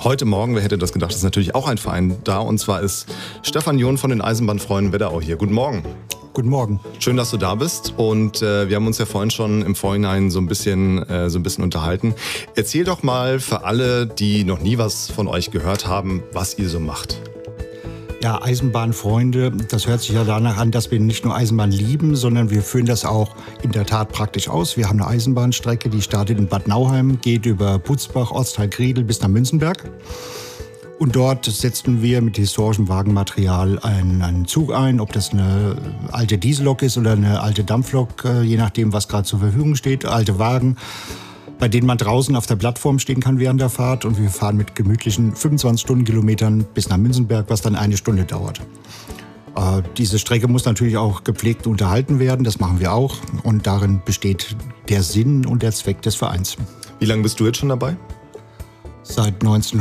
Heute Morgen, wer hätte das gedacht, ist natürlich auch ein Verein da. Und zwar ist Stefan John von den Eisenbahnfreunden Wetterau hier. Guten Morgen. Guten Morgen. Schön, dass du da bist. Und wir haben uns ja vorhin schon im Vorhinein so ein bisschen unterhalten. Erzähl doch mal für alle, die noch nie was von euch gehört haben, was ihr so macht. Ja, Eisenbahnfreunde, das hört sich ja danach an, dass wir nicht nur Eisenbahn lieben, sondern wir führen das auch in der Tat praktisch aus. Wir haben eine Eisenbahnstrecke, die startet in Bad Nauheim, geht über Putzbach, Ortsteil-Griedel bis nach Münzenberg. Und dort setzen wir mit historischem Wagenmaterial einen Zug ein, ob das eine alte Diesellok ist oder eine alte Dampflok, je nachdem, was gerade zur Verfügung steht, alte Wagen, bei denen man draußen auf der Plattform stehen kann während der Fahrt. Und wir fahren mit gemütlichen 25 Stundenkilometern bis nach Münzenberg, was dann 1 Stunde dauert. Diese Strecke muss natürlich auch gepflegt unterhalten werden, das machen wir auch. Und darin besteht der Sinn und der Zweck des Vereins. Wie lange bist du jetzt schon dabei? Seit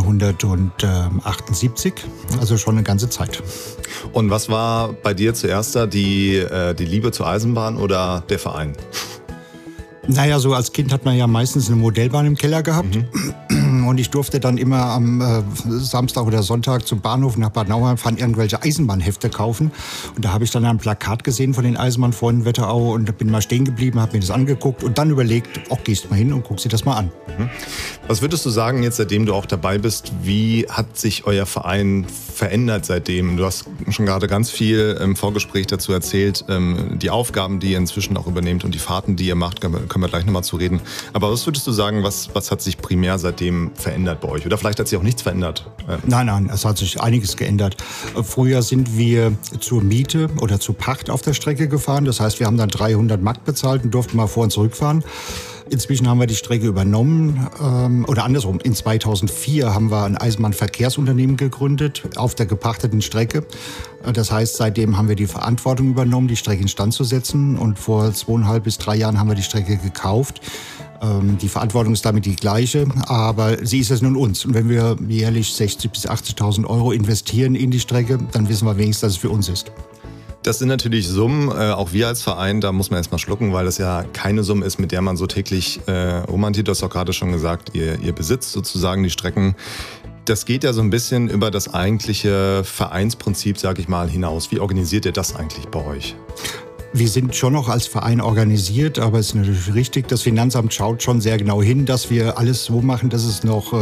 1978, also schon eine ganze Zeit. Und was war bei dir zuerst da, die Liebe zur Eisenbahn oder der Verein? Naja, so als Kind hat man ja meistens eine Modellbahn im Keller gehabt. Und ich durfte dann immer am Samstag oder Sonntag zum Bahnhof nach Bad Nauheim fahren, irgendwelche Eisenbahnhefte kaufen. Und da habe ich dann ein Plakat gesehen von den Eisenbahnfreunden Wetterau und bin mal stehen geblieben, habe mir das angeguckt und dann überlegt, gehst mal hin und guckst dir das mal an. Was würdest du sagen, jetzt seitdem du auch dabei bist, wie hat sich euer Verein verändert seitdem? Du hast schon gerade ganz viel im Vorgespräch dazu erzählt, die Aufgaben, die ihr inzwischen auch übernehmt und die Fahrten, die ihr macht, können wir gleich nochmal zu reden. Aber was würdest du sagen, was hat sich primär seitdem verändert bei euch? Oder vielleicht hat sich auch nichts verändert? Nein, es hat sich einiges geändert. Früher sind wir zur Miete oder zur Pacht auf der Strecke gefahren. Das heißt, wir haben dann 300 Mark bezahlt und durften mal vor und zurückfahren. Inzwischen haben wir die Strecke übernommen, oder andersrum, in 2004 haben wir ein Eisenbahnverkehrsunternehmen gegründet auf der gepachteten Strecke. Das heißt, seitdem haben wir die Verantwortung übernommen, die Strecke instand zu setzen und vor 2,5 bis 3 Jahren haben wir die Strecke gekauft. Die Verantwortung ist damit die gleiche, aber sie ist es nun uns. Und wenn wir jährlich 60.000 bis 80.000 Euro investieren in die Strecke, dann wissen wir wenigstens, dass es für uns ist. Das sind natürlich Summen, auch wir als Verein, da muss man erstmal schlucken, weil das ja keine Summe ist, mit der man so täglich romantiert. Du hast auch gerade schon gesagt, ihr besitzt sozusagen die Strecken. Das geht ja so ein bisschen über das eigentliche Vereinsprinzip, sag ich mal, hinaus. Wie organisiert ihr das eigentlich bei euch? Wir sind schon noch als Verein organisiert, aber es ist natürlich richtig, das Finanzamt schaut schon sehr genau hin, dass wir alles so machen, dass es noch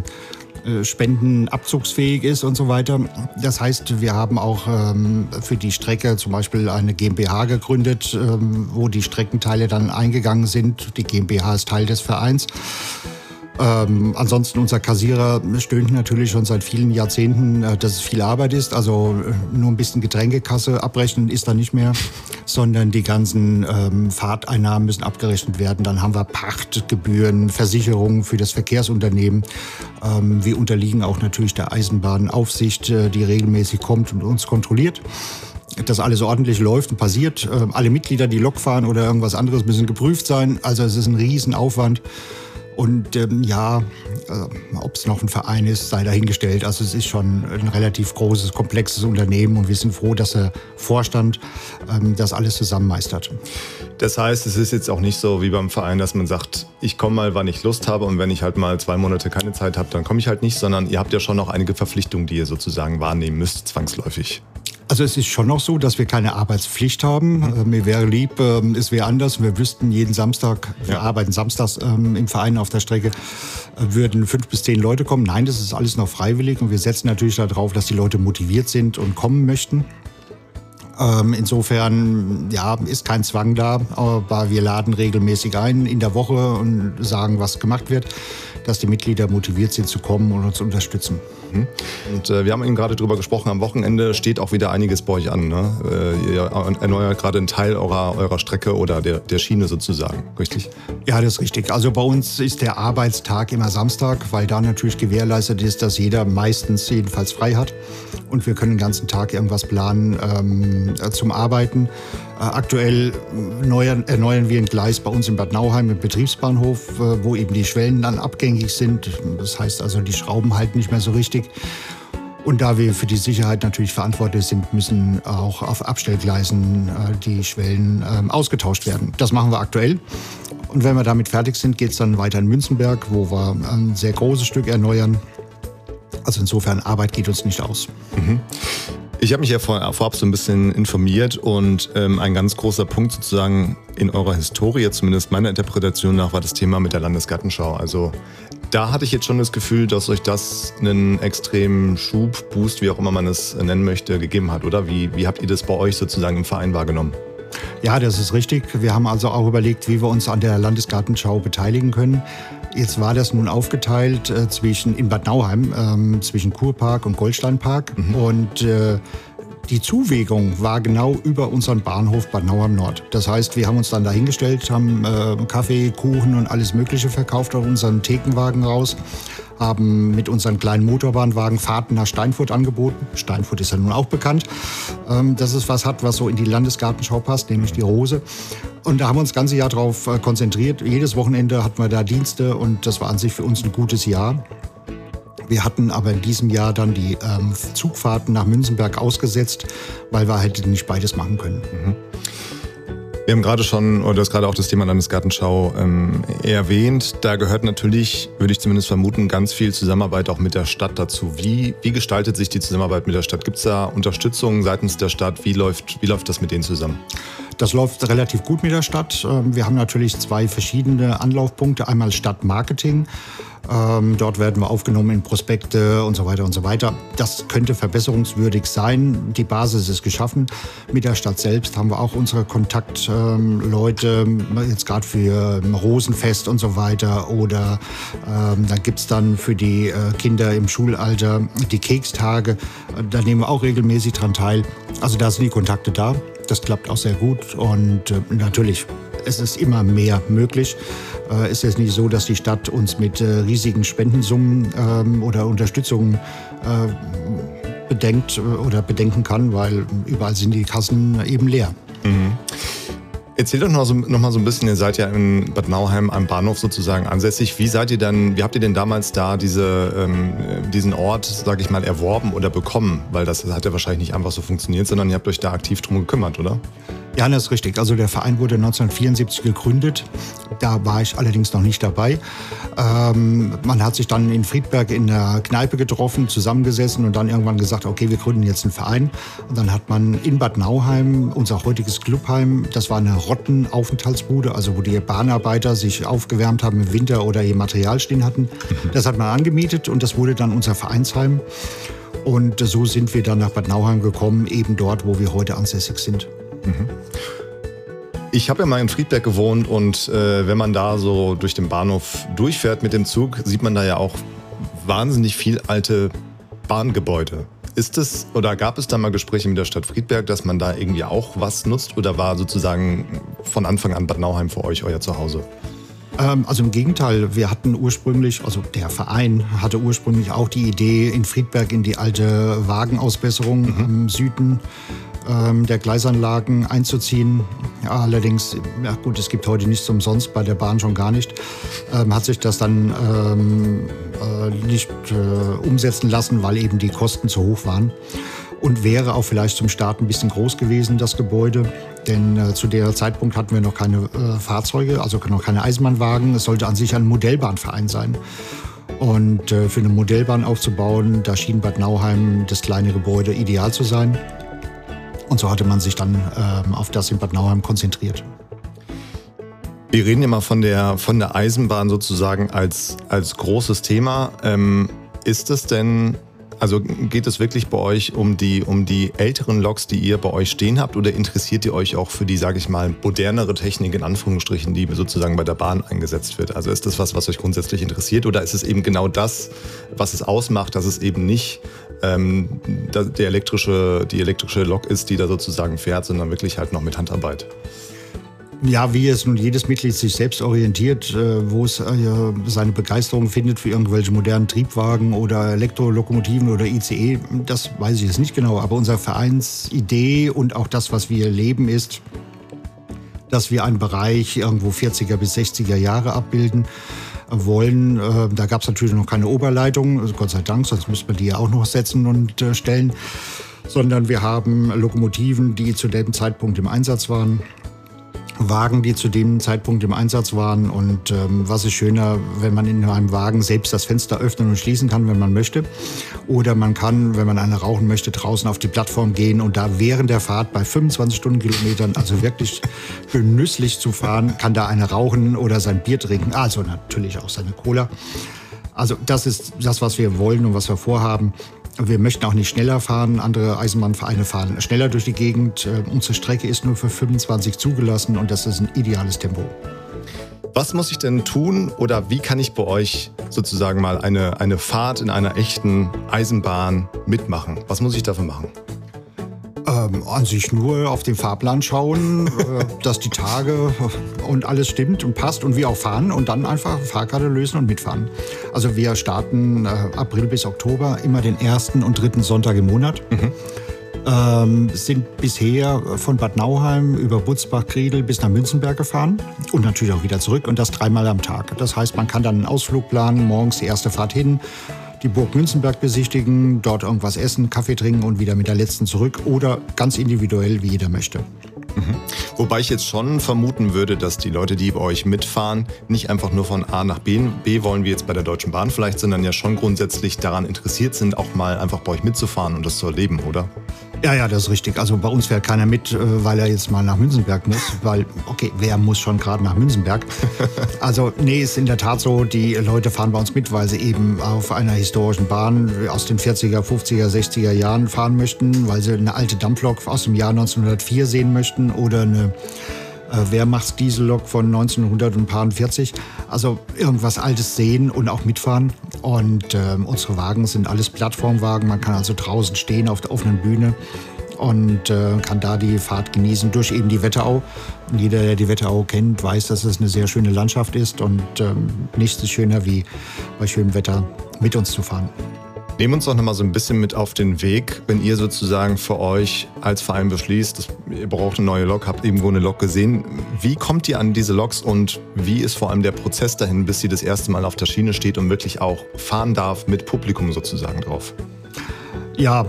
spendenabzugsfähig ist und so weiter. Das heißt, wir haben auch für die Strecke zum Beispiel eine GmbH gegründet, wo die Streckenteile dann eingegangen sind. Die GmbH ist Teil des Vereins. Ansonsten unser Kassierer stöhnt natürlich schon seit vielen Jahrzehnten, dass es viel Arbeit ist. Also nur ein bisschen Getränkekasse abrechnen ist da nicht mehr, sondern die ganzen Fahrteinnahmen müssen abgerechnet werden. Dann haben wir Pachtgebühren, Versicherungen für das Verkehrsunternehmen. Wir unterliegen auch natürlich der Eisenbahnaufsicht, die regelmäßig kommt und uns kontrolliert. Dass alles ordentlich läuft und passiert. Alle Mitglieder, die Lok fahren oder irgendwas anderes, müssen geprüft sein. Also es ist ein Riesenaufwand. Und ob es noch ein Verein ist, sei dahingestellt. Also es ist schon ein relativ großes, komplexes Unternehmen und wir sind froh, dass der Vorstand das alles zusammen meistert. Das heißt, es ist jetzt auch nicht so wie beim Verein, dass man sagt, ich komme mal, wann ich Lust habe und wenn ich halt mal 2 Monate keine Zeit habe, dann komme ich halt nicht, sondern ihr habt ja schon noch einige Verpflichtungen, die ihr sozusagen wahrnehmen müsst, zwangsläufig. Also es ist schon noch so, dass wir keine Arbeitspflicht haben. Mir wäre lieb, es wäre anders. Wir wüssten jeden Samstag, wir arbeiten samstags im Verein auf der Strecke, würden 5 bis 10 Leute kommen. Nein, das ist alles noch freiwillig und wir setzen natürlich darauf, dass die Leute motiviert sind und kommen möchten. Insofern ist kein Zwang da, aber wir laden regelmäßig ein in der Woche und sagen, was gemacht wird, dass die Mitglieder motiviert sind zu kommen und uns unterstützen. Und wir haben eben gerade drüber gesprochen, am Wochenende steht auch wieder einiges bei euch an. Ne? Ihr erneuert gerade einen Teil eurer Strecke oder der Schiene sozusagen, richtig? Ja, das ist richtig. Also bei uns ist der Arbeitstag immer Samstag, weil da natürlich gewährleistet ist, dass jeder meistens jedenfalls frei hat. Und wir können den ganzen Tag irgendwas planen zum Arbeiten. Aktuell erneuern wir ein Gleis bei uns in Bad Nauheim im Betriebsbahnhof, wo eben die Schwellen dann abgängig sind. Das heißt also, die Schrauben halten nicht mehr so richtig. Und da wir für die Sicherheit natürlich verantwortlich sind, müssen auch auf Abstellgleisen die Schwellen ausgetauscht werden. Das machen wir aktuell. Und wenn wir damit fertig sind, geht es dann weiter in Münzenberg, wo wir ein sehr großes Stück erneuern. Also insofern, Arbeit geht uns nicht aus. Ich habe mich ja vorab so ein bisschen informiert und ein ganz großer Punkt sozusagen in eurer Historie, zumindest meiner Interpretation nach, war das Thema mit der Landesgartenschau. Also da hatte ich jetzt schon das Gefühl, dass euch das einen extremen Schub, Boost, wie auch immer man es nennen möchte, gegeben hat, oder? Wie habt ihr das bei euch sozusagen im Verein wahrgenommen? Ja, das ist richtig. Wir haben also auch überlegt, wie wir uns an der Landesgartenschau beteiligen können. Jetzt war das nun aufgeteilt in Bad Nauheim, zwischen Kurpark und Goldsteinpark. Und die Zuwegung war genau über unseren Bahnhof Bad Nauheim Nord. Das heißt, wir haben uns dann dahingestellt, haben Kaffee, Kuchen und alles Mögliche verkauft auf unseren Thekenwagen raus, haben mit unseren kleinen Motorbahnwagen Fahrten nach Steinfurt angeboten. Steinfurt ist ja nun auch bekannt, dass es was hat, was so in die Landesgartenschau passt, nämlich die Rose. Und da haben wir uns das ganze Jahr darauf konzentriert. Jedes Wochenende hatten wir da Dienste und das war an sich für uns ein gutes Jahr. Wir hatten aber in diesem Jahr dann die Zugfahrten nach Münzenberg ausgesetzt, weil wir halt nicht beides machen können. Wir haben gerade schon, oder du hast gerade auch das Thema Landesgartenschau erwähnt. Da gehört natürlich, würde ich zumindest vermuten, ganz viel Zusammenarbeit auch mit der Stadt dazu. Wie gestaltet sich die Zusammenarbeit mit der Stadt? Gibt es da Unterstützung seitens der Stadt? Wie läuft das mit denen zusammen? Das läuft relativ gut mit der Stadt. Wir haben natürlich 2 verschiedene Anlaufpunkte. Einmal Stadtmarketing. Dort werden wir aufgenommen in Prospekte und so weiter und so weiter. Das könnte verbesserungswürdig sein. Die Basis ist geschaffen. Mit der Stadt selbst haben wir auch unsere Kontaktleute, jetzt gerade für Rosenfest und so weiter. Oder dann gibt es dann für die Kinder im Schulalter die Kekstage. Da nehmen wir auch regelmäßig dran teil. Also da sind die Kontakte da. Das klappt auch sehr gut und natürlich, es ist immer mehr möglich. Es ist jetzt nicht so, dass die Stadt uns mit riesigen Spendensummen oder Unterstützung bedenken kann, weil überall sind die Kassen eben leer. Erzählt doch noch mal so ein bisschen, ihr seid ja in Bad Nauheim am Bahnhof sozusagen ansässig. Wie habt ihr denn damals da diesen Ort, sage ich mal, erworben oder bekommen? Weil das hat ja wahrscheinlich nicht einfach so funktioniert, sondern ihr habt euch da aktiv drum gekümmert, oder? Ja, das ist richtig. Also der Verein wurde 1974 gegründet. Da war ich allerdings noch nicht dabei. Man hat sich dann in Friedberg in der Kneipe getroffen, zusammengesessen und dann irgendwann gesagt, okay, wir gründen jetzt einen Verein. Und dann hat man in Bad Nauheim, unser heutiges Clubheim, das war eine Rottenaufenthaltsbude, also wo die Bahnarbeiter sich aufgewärmt haben im Winter oder ihr Material stehen hatten. Das hat man angemietet und das wurde dann unser Vereinsheim. Und so sind wir dann nach Bad Nauheim gekommen, eben dort, wo wir heute ansässig sind. Ich habe ja mal in Friedberg gewohnt und wenn man da so durch den Bahnhof durchfährt mit dem Zug, sieht man da ja auch wahnsinnig viel alte Bahngebäude. Gab es da mal Gespräche mit der Stadt Friedberg, dass man da irgendwie auch was nutzt oder war sozusagen von Anfang an Bad Nauheim für euch euer Zuhause? Also im Gegenteil, wir hatten ursprünglich, also der Verein hatte ursprünglich auch die Idee, in Friedberg in die alte Wagenausbesserung am Süden der Gleisanlagen einzuziehen. Ja, allerdings, ja gut, es gibt heute nichts umsonst, bei der Bahn schon gar nicht, hat sich das dann nicht umsetzen lassen, weil eben die Kosten zu hoch waren. Und wäre auch vielleicht zum Start ein bisschen groß gewesen, das Gebäude. Denn zu der Zeitpunkt hatten wir noch keine Fahrzeuge, also noch keine Eisenbahnwagen. Es sollte an sich ein Modellbahnverein sein. Und für eine Modellbahn aufzubauen, da schien Bad Nauheim das kleine Gebäude ideal zu sein. Und so hatte man sich dann auf das in Bad Nauheim konzentriert. Wir reden ja mal von der Eisenbahn sozusagen als großes Thema. Ist es denn, also geht es wirklich bei euch um die älteren Loks, die ihr bei euch stehen habt, oder interessiert ihr euch auch für die, sage ich mal, modernere Technik in Anführungsstrichen, die sozusagen bei der Bahn eingesetzt wird? Also ist das was euch grundsätzlich interessiert, oder ist es eben genau das, was es ausmacht, dass es eben nicht die elektrische Lok ist, die da sozusagen fährt, sondern wirklich halt noch mit Handarbeit? Ja, wie es nun jedes Mitglied sich selbst orientiert, wo es seine Begeisterung findet für irgendwelche modernen Triebwagen oder Elektrolokomotiven oder ICE, das weiß ich jetzt nicht genau. Aber unsere Vereinsidee und auch das, was wir leben, ist, dass wir einen Bereich irgendwo 40er bis 60er Jahre abbilden wollen. Da gab es natürlich noch keine Oberleitung, also Gott sei Dank, sonst müsste man die ja auch noch setzen und stellen. Sondern wir haben Lokomotiven, die zu dem Zeitpunkt im Einsatz waren. Wagen, die zu dem Zeitpunkt im Einsatz waren. Und was ist schöner, wenn man in einem Wagen selbst das Fenster öffnen und schließen kann, wenn man möchte. Oder man kann, wenn man eine rauchen möchte, draußen auf die Plattform gehen und da während der Fahrt bei 25 Stundenkilometern, also wirklich genüsslich zu fahren, kann da eine rauchen oder sein Bier trinken. Also natürlich auch seine Cola. Also das ist das, was wir wollen und was wir vorhaben. Wir möchten auch nicht schneller fahren. Andere Eisenbahnvereine fahren schneller durch die Gegend. Unsere Strecke ist nur für 25 zugelassen und das ist ein ideales Tempo. Was muss ich denn tun oder wie kann ich bei euch sozusagen mal eine Fahrt in einer echten Eisenbahn mitmachen? Was muss ich dafür machen? An sich nur auf den Fahrplan schauen, dass die Tage und alles stimmt und passt und wir auch fahren und dann einfach Fahrkarte lösen und mitfahren. Also wir starten April bis Oktober immer den 1. und 3. Sonntag im Monat. Sind bisher von Bad Nauheim über Butzbach-Griedel bis nach Münzenberg gefahren und natürlich auch wieder zurück und das 3-mal am Tag. Das heißt, man kann dann einen Ausflug planen, morgens die erste Fahrt hin, die Burg Münzenberg besichtigen, dort irgendwas essen, Kaffee trinken und wieder mit der letzten zurück oder ganz individuell, wie jeder möchte. Wobei ich jetzt schon vermuten würde, dass die Leute, die bei euch mitfahren, nicht einfach nur von A nach B wollen, wie jetzt bei der Deutschen Bahn vielleicht, sondern ja schon grundsätzlich daran interessiert sind, auch mal einfach bei euch mitzufahren und das zu erleben, oder? Ja, das ist richtig. Also bei uns fährt keiner mit, weil er jetzt mal nach Münzenberg muss. Weil, okay, wer muss schon gerade nach Münzenberg? Also nee, ist in der Tat so, die Leute fahren bei uns mit, weil sie eben auf einer historischen Bahn aus den 40er, 50er, 60er Jahren fahren möchten, weil sie eine alte Dampflok aus dem Jahr 1904 sehen möchten oder eine Wehrmachtsdiesellok von 1940. Also irgendwas Altes sehen und auch mitfahren. Und unsere Wagen sind alles Plattformwagen. Man kann also draußen stehen auf der offenen Bühne und kann da die Fahrt genießen durch eben die Wetterau. Und jeder, der die Wetterau kennt, weiß, dass es eine sehr schöne Landschaft ist und nichts ist schöner, wie bei schönem Wetter mit uns zu fahren. Nehmen uns doch noch mal so ein bisschen mit auf den Weg, wenn ihr sozusagen für euch als Verein beschließt, ihr braucht eine neue Lok, habt irgendwo eine Lok gesehen. Wie kommt ihr an diese Loks und wie ist vor allem der Prozess dahin, bis sie das erste Mal auf der Schiene steht und wirklich auch fahren darf mit Publikum sozusagen drauf? Ja,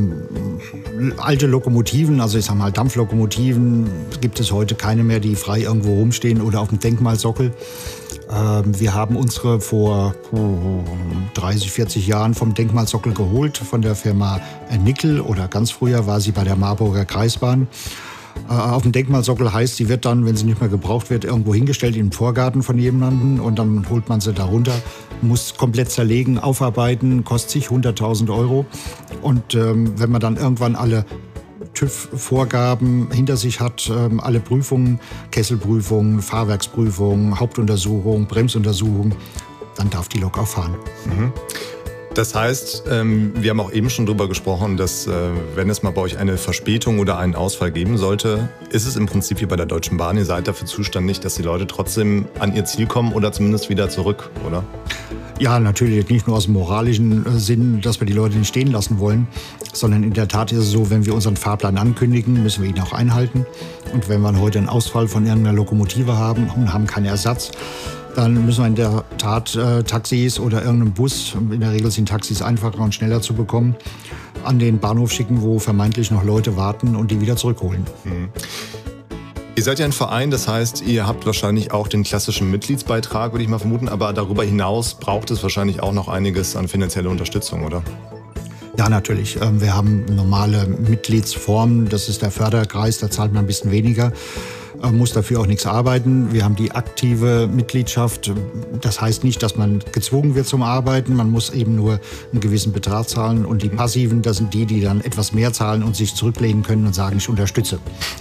alte Lokomotiven, also ich sag mal Dampflokomotiven, gibt es heute keine mehr, die frei irgendwo rumstehen oder auf dem Denkmalsockel. Wir haben unsere vor 30, 40 Jahren vom Denkmalsockel geholt, von der Firma Nickel oder ganz früher war sie bei der Marburger Kreisbahn. Auf dem Denkmalsockel heißt, sie wird dann, wenn sie nicht mehr gebraucht wird, irgendwo hingestellt im Vorgarten von jemandem und dann holt man sie da runter, muss komplett zerlegen, aufarbeiten, kostet sich 100.000 Euro. Und wenn man dann irgendwann alle TÜV-Vorgaben hinter sich hat, alle Prüfungen, Kesselprüfung, Fahrwerksprüfung, Hauptuntersuchung, Bremsuntersuchung, dann darf die Lok auch fahren. Das heißt, wir haben auch eben schon drüber gesprochen, dass wenn es mal bei euch eine Verspätung oder einen Ausfall geben sollte, ist es im Prinzip wie bei der Deutschen Bahn, ihr seid dafür zuständig, dass die Leute trotzdem an ihr Ziel kommen oder zumindest wieder zurück, oder? Ja, natürlich nicht nur aus dem moralischen Sinn, dass wir die Leute nicht stehen lassen wollen, sondern in der Tat ist es so, wenn wir unseren Fahrplan ankündigen, müssen wir ihn auch einhalten. Und wenn wir heute einen Ausfall von irgendeiner Lokomotive haben und haben keinen Ersatz, dann müssen wir in der Tat Taxis oder irgendeinen Bus, in der Regel sind Taxis einfacher und schneller zu bekommen, an den Bahnhof schicken, wo vermeintlich noch Leute warten und die wieder zurückholen. Ihr seid ja ein Verein, das heißt, ihr habt wahrscheinlich auch den klassischen Mitgliedsbeitrag, würde ich mal vermuten, aber darüber hinaus braucht es wahrscheinlich auch noch einiges an finanzieller Unterstützung, oder? Ja, natürlich. Wir haben normale Mitgliedsformen, das ist der Förderkreis, da zahlt man ein bisschen weniger, muss dafür auch nichts arbeiten. Wir haben die aktive Mitgliedschaft, das heißt nicht, dass man gezwungen wird zum Arbeiten, man muss eben nur einen gewissen Betrag zahlen und die passiven, das sind die, die dann etwas mehr zahlen und sich zurücklehnen können und sagen, ich unterstütze.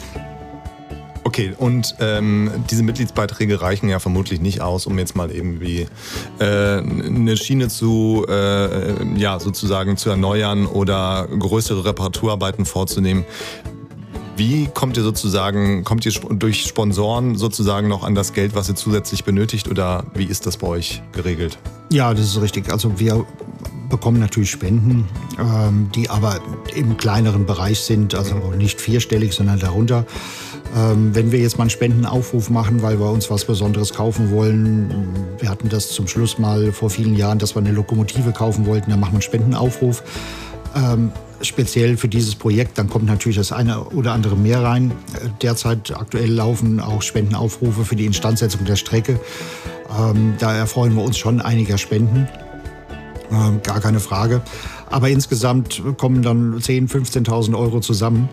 Okay, und diese Mitgliedsbeiträge reichen ja vermutlich nicht aus, um jetzt mal irgendwie eine Schiene zu, sozusagen zu erneuern oder größere Reparaturarbeiten vorzunehmen. Wie kommt ihr durch Sponsoren sozusagen noch an das Geld, was ihr zusätzlich benötigt, oder wie ist das bei euch geregelt? Ja, das ist richtig. Also wir bekommen natürlich Spenden, die aber im kleineren Bereich sind, also nicht vierstellig, sondern darunter. Wenn wir jetzt mal einen Spendenaufruf machen, weil wir uns was Besonderes kaufen wollen, wir hatten das zum Schluss mal vor vielen Jahren, dass wir eine Lokomotive kaufen wollten, dann machen wir einen Spendenaufruf. Speziell für dieses Projekt, dann kommt natürlich das eine oder andere mehr rein. Derzeit aktuell laufen auch Spendenaufrufe für die Instandsetzung der Strecke. Da erfreuen wir uns schon einiger Spenden, gar keine Frage. Aber insgesamt kommen dann 10.000, 15.000 Euro zusammen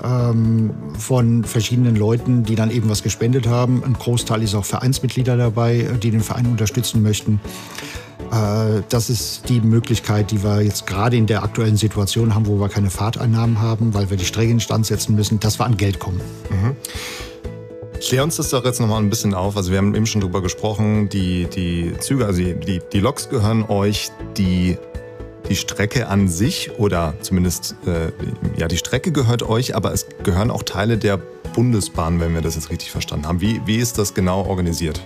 von verschiedenen Leuten, die dann eben was gespendet haben. Ein Großteil ist auch Vereinsmitglieder dabei, die den Verein unterstützen möchten. Das ist die Möglichkeit, die wir jetzt gerade in der aktuellen Situation haben, wo wir keine Fahrteinnahmen haben, weil wir die Strecke instand setzen müssen, dass wir an Geld kommen. Mhm. Klär uns das doch jetzt nochmal ein bisschen auf. Also wir haben eben schon drüber gesprochen, die Züge, also die Loks gehören euch, die Strecke an sich oder zumindest die Strecke gehört euch, aber es gehören auch Teile der Bundesbahn, wenn wir das jetzt richtig verstanden haben. Wie ist das genau organisiert?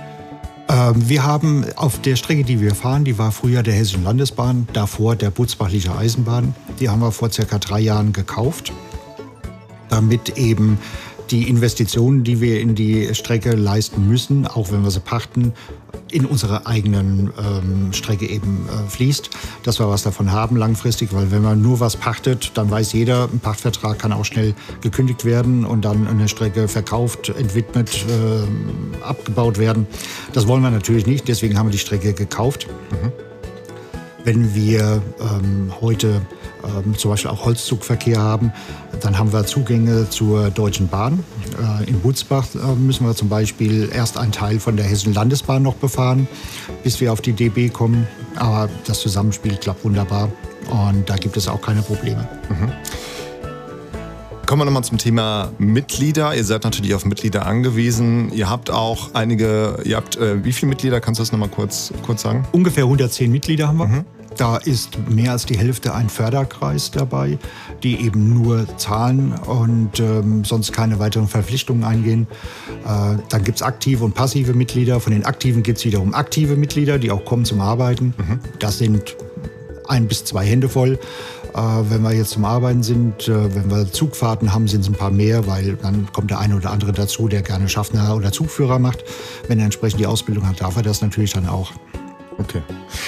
Wir haben auf der Strecke, die wir fahren, die war früher der Hessischen Landesbahn, davor der Butzbachliche Eisenbahn. Die haben wir vor ca. 3 Jahren gekauft, damit eben die Investitionen, die wir in die Strecke leisten müssen, auch wenn wir sie pachten, in unsere eigenen Strecke eben fließt, dass wir was davon haben langfristig, weil wenn man nur was pachtet, dann weiß jeder, ein Pachtvertrag kann auch schnell gekündigt werden und dann eine Strecke verkauft, entwidmet, abgebaut werden. Das wollen wir natürlich nicht, deswegen haben wir die Strecke gekauft. Mhm. Wenn wir heute zum Beispiel auch Holzzugverkehr haben, dann haben wir Zugänge zur Deutschen Bahn. In Butzbach müssen wir zum Beispiel erst einen Teil von der Hessischen Landesbahn noch befahren, bis wir auf die DB kommen. Aber das Zusammenspiel klappt wunderbar und da gibt es auch keine Probleme. Mhm. Kommen wir nochmal zum Thema Mitglieder. Ihr seid natürlich auf Mitglieder angewiesen. Ihr habt auch wie viele Mitglieder? Kannst du das nochmal kurz sagen? Ungefähr 110 Mitglieder haben wir. Mhm. Da ist mehr als die Hälfte ein Förderkreis dabei, die eben nur zahlen und sonst keine weiteren Verpflichtungen eingehen. Dann gibt es aktive und passive Mitglieder. Von den Aktiven gibt es wiederum aktive Mitglieder, die auch kommen zum Arbeiten. Mhm. Das sind 1 bis 2 Hände voll. Wenn wir jetzt zum Arbeiten sind, wenn wir Zugfahrten haben, sind es ein paar mehr, weil dann kommt der eine oder andere dazu, der gerne Schaffner oder Zugführer macht. Wenn er entsprechend die Ausbildung hat, darf er das natürlich dann auch. Okay.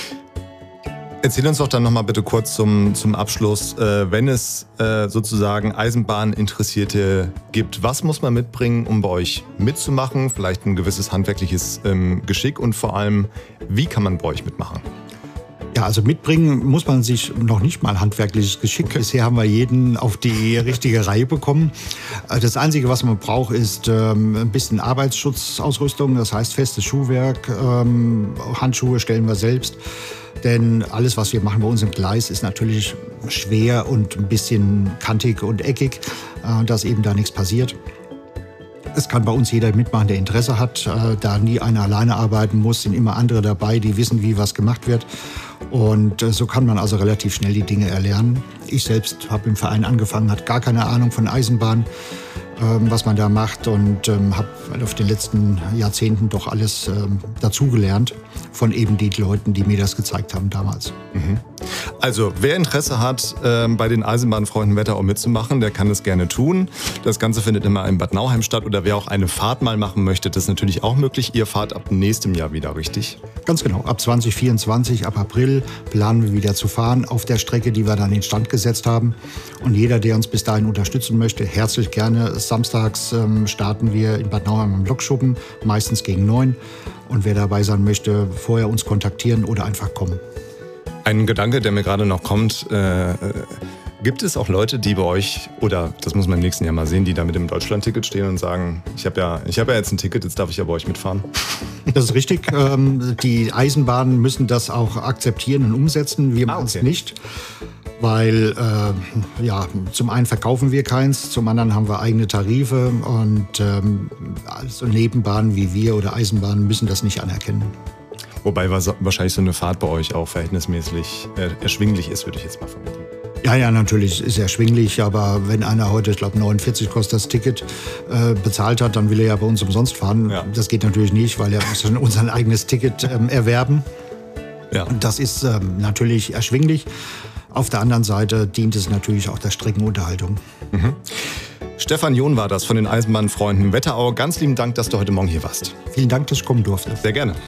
Erzähl uns doch dann nochmal bitte kurz zum Abschluss, wenn es sozusagen Eisenbahninteressierte gibt, was muss man mitbringen, um bei euch mitzumachen? Vielleicht ein gewisses handwerkliches Geschick und vor allem, wie kann man bei euch mitmachen? Ja, also mitbringen muss man sich noch nicht mal handwerkliches Geschick. Okay. Bisher haben wir jeden auf die richtige Reihe bekommen. Das Einzige, was man braucht, ist ein bisschen Arbeitsschutzausrüstung, das heißt festes Schuhwerk, Handschuhe stellen wir selbst. Denn alles, was wir machen bei uns im Gleis, ist natürlich schwer und ein bisschen kantig und eckig, dass eben da nichts passiert. Es kann bei uns jeder mitmachen, der Interesse hat. Da nie einer alleine arbeiten muss, sind immer andere dabei, die wissen, wie was gemacht wird. Und so kann man also relativ schnell die Dinge erlernen. Ich selbst habe im Verein angefangen, hatte gar keine Ahnung von Eisenbahn, was man da macht und habe auf den letzten Jahrzehnten doch alles dazugelernt von eben den Leuten, die mir das gezeigt haben damals. Mhm. Also wer Interesse hat, bei den Eisenbahnfreunden Wetterau mitzumachen, der kann es gerne tun. Das Ganze findet immer in Bad Nauheim statt oder wer auch eine Fahrt mal machen möchte, das ist natürlich auch möglich. Ihr fahrt ab nächstem Jahr wieder, richtig? Ganz genau. Ab 2024, ab April planen wir wieder zu fahren auf der Strecke, die wir dann instand gesetzt haben. Und jeder, der uns bis dahin unterstützen möchte, herzlich gerne. Samstags starten wir in Bad Nauheim am Lokschuppen, meistens gegen 9. Und wer dabei sein möchte, vorher uns kontaktieren oder einfach kommen. Ein Gedanke, der mir gerade noch kommt, gibt es auch Leute, die bei euch, oder das muss man im nächsten Jahr mal sehen, die da mit dem Deutschland-Ticket stehen und sagen, ich hab ja jetzt ein Ticket, jetzt darf ich ja bei euch mitfahren? Das ist richtig. Die Eisenbahnen müssen das auch akzeptieren und umsetzen. Wir machen es nicht. Weil zum einen verkaufen wir keins, zum anderen haben wir eigene Tarife und also Nebenbahnen wie wir oder Eisenbahnen müssen das nicht anerkennen. Wobei wahrscheinlich so eine Fahrt bei euch auch verhältnismäßig erschwinglich ist, würde ich jetzt mal vermuten. Ja, natürlich ist erschwinglich, aber wenn einer heute, ich glaube 49 kostet das Ticket, bezahlt hat, dann will er ja bei uns umsonst fahren. Ja. Das geht natürlich nicht, weil er muss dann unser eigenes Ticket erwerben. Ja. Und das ist natürlich erschwinglich. Auf der anderen Seite dient es natürlich auch der Streckenunterhaltung. Mhm. Stefan John war das von den Eisenbahnfreunden Wetterau. Ganz lieben Dank, dass du heute Morgen hier warst. Vielen Dank, dass ich kommen durfte. Sehr gerne.